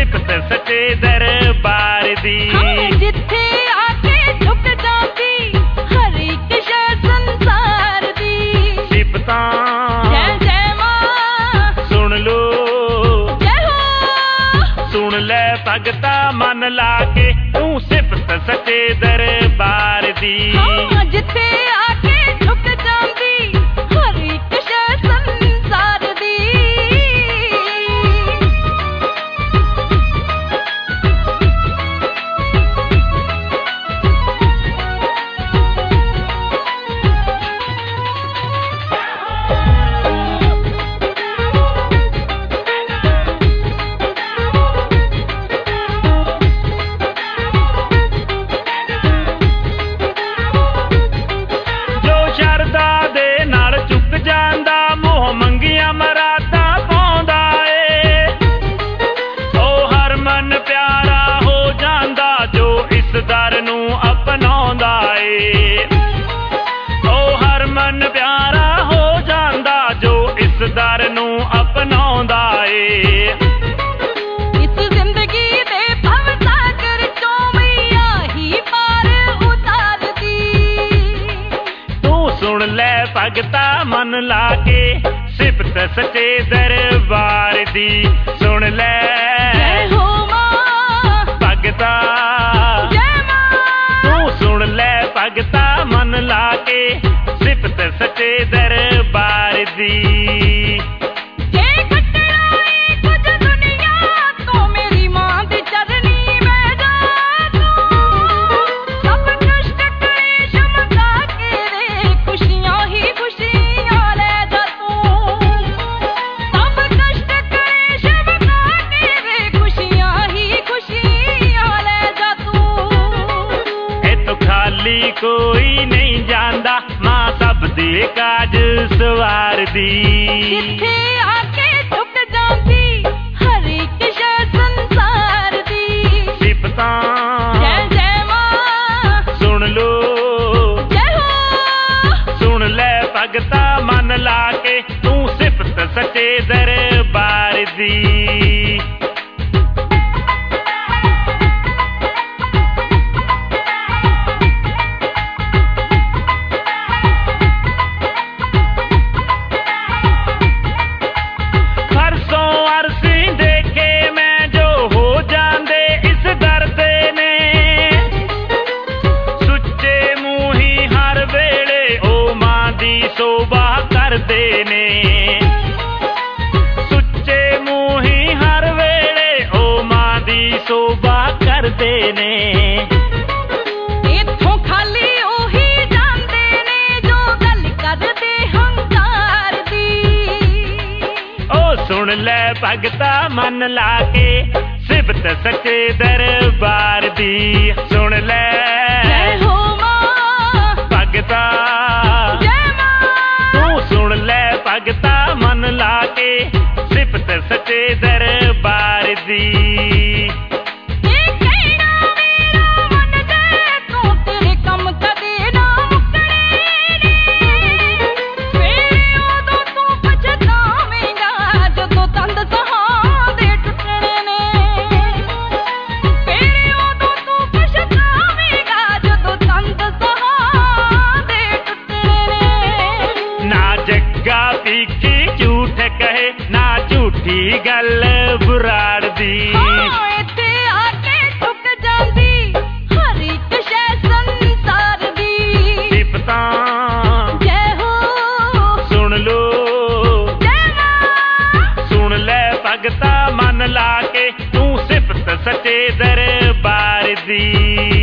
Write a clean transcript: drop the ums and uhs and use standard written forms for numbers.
ਸਿਫਤ ਸੱਚੇ ਦਰਬਾਰ ਦੀ। ਜਿੱਥੇ ਆ ਕੇ ਝੁਕ ਜਾਂਦੀ ਹਰ ਇੱਕ ਸ਼ੈ ਸੰਸਾਰ ਦੀ। ਸਿਫਤਾਂ ਜੈ ਜੈ ਮਾਂ ਸੁਣ ਲੋ ਜੈ ਹੋ। ਸੁਣ ਲੈ ਭਗਤਾ ਮਨ ਲਾ ਕੇ ਤੂੰ ਸਿਫਤ ਸੱਚੇ ਦਰਬਾਰ ਦੀ। ਜਿੱਥੇ ਆ ਕੇ ਝੁਕ ਜਾਂਦੀ ਹਰ ਇੱਕ ਸ਼ੈ ਸੰਸਾਰ ਦੀ। ਦਰ ਨੂੰ ਅਪਣਾਉਂਦਾ ਏ ਉਹ ਹਰ ਮਨ ਪਿਆਰਾ ਹੋ ਜਾਂਦਾ ਜੋ ਇਸ ਦਰ ਨੂੰ ਅਪਣਾਉਂਦਾ ਏ। ਇਸ ਜ਼ਿੰਦਗੀ ਦੇ ਭਵ ਸਾਗਰ ਚੋਂ ਮਈਆ ਹੀ ਪਾਰ ਉਤਾਰਦੀ। ਤੂੰ ਸੁਣ ਲੈ ਭਗਤਾ ਮਨ ਲਾ ਕੇ ਸਿਫਤ ਸੱਚੇ ਦਰਬਾਰ ਦੀ। ਸੁਣ ਲੈ ਜੈ ਹੋ ਮਾਂ ਭਗਤਾ ਸੁਣ ਲੈ ਭਗਤਾ ਮਨ ਲਾ ਕੇ ਸਿਫਤ ਸੱਚੇ ਦਰਬਾਰ ਦੀ। ਜੇ ਕੱਟਣਾ ਏ ਕੁਝ ਦੁਨੀਆ ਤੋਂ ਮੇਰੀ ਮਾਂ ਦੀ ਚਰਨੀ ਮੈਂ ਜਾ ਤੂੰ। ਸਭ ਕਸ਼ਟ ਕਲੇਸ਼ ਮੁਕਾ ਕੇ ਰੇ ਖੁਸ਼ੀਆਂ ਹੀ ਖੁਸ਼ੀਆਂ ਲੈ ਜਾ ਤੂੰ। ਸਭ ਕਸ਼ਟ ਕਲੇਸ਼ ਮੁਕਾ ਕੇ ਰੇ ਖੁਸ਼ੀਆਂ ਹੀ ਖੁਸ਼ੀਆਂ ਲੈ ਜਾ ਤੂੰ। ਖਾਲੀ ਕੋਈ ਨਹੀਂ ਜਾਂਦਾ ਮਾਂ ਸਭ ਦੇ ਕਾਜ ਸਵਾਰਦੀ। ਜਿੱਥੇ ਆ ਕੇ ਝੁਕ ਜਾਂਦੀ ਹਰ ਇੱਕ ਸ਼ੈ ਸੰਸਾਰ ਦੀ। ਸਿਫਤਾਂ ਜੈ ਜੈ ਮਾਂ ਸੁਣ ਲੋ ਜੈ ਹੋ। ਸੁਣ ਲੈ ਭਗਤਾ ਮਨ ਲਾ ਕੇ ਤੂੰ ਸਿਫਤ ਸੱਚੇ ਦਰਬਾਰ ਦੀ। ਸੋਭਾ ਕਰਦੇ ਨੇ ਸੁੱਚੇ ਮੂੰਹੀ ਹਰ ਵੇਲੇ ਉਹ ਮਾਂ ਦੀ ਸੋਭਾ ਕਰਦੇ ਨੇ। ਇੱਥੋਂ ਖਾਲੀ ਉਹੀ ਜਾਂਦੇ ਨੇ ਜੋ ਗੱਲ ਕਰਦੇ ਹੰਕਾਰ ਦੀ। ਉਹ ਸੁਣ ਲੈ ਭਗਤਾ ਮਨ ਲਾ ਕੇ ਸਿਫਤ ਸੱਚੇ ਦਰਬਾਰ ਦੀ। ਸੁਣ ਲੈ ਜੈ ਹੋ ਮਾਂ ਭਗਤਾ ਸੁਣ ਲੈ ਭਗਤਾ ਮਨ ਲਾ ਕੇ ਸਿਫਤ ਸੱਚੇ ਦਰਬਾਰ ਦੀ। ਇਹ ਕਹਿਣਾ ਮੇਰਾ ਮਨ ਜੇ ਤੂੰ ਤੇਰੇ ਕੰਮ ਕਦੇ ਨਾ ਮੁੱਕਣੇ ਨੇ। ਫੇਰ ਉਦੋਂ ਤੂੰ ਪਛਤਾਵੇਂਗਾ ਜਦੋਂ ਤੰਦ ਸਹਾਂ ਦੇ ਟੁੱਟਣੇ ਨੇ। ਫੇਰ ਉਦੋਂ ਤੂੰ ਪਛਤਾਵੇਂਗਾ ਜਦੋਂ ਤੰਦ ਸਹਾਂ ਦੇ ਟੁੱਟਣੇ ਨੇ। ਨਾ ਜੱਗਾ ਪੀਖੀ ਝੂਠ ਕਹੇ ਨਾ ਝੂਠੀ ਗੱਲ ਬੁਰਾੜਦੀ। ਇੱਥੇ ਆ ਕੇ ਝੁਕ ਜਾਂਦੀ ਹਰ ਇੱਕ ਸ਼ੈ ਸੰਸਾਰ ਦੀ। ਸਿਫਤਾਂ ਜੈ ਹੋ ਸੁਣ ਲੋ ਜੈ ਮਾਂ ਸੁਣ ਲੈ ਭਗਤਾ ਮਨ ਲਾ ਕੇ ਤੂੰ ਸਿਫਤ ਸੱਚੇ ਦਰਬਾਰ ਦੀ।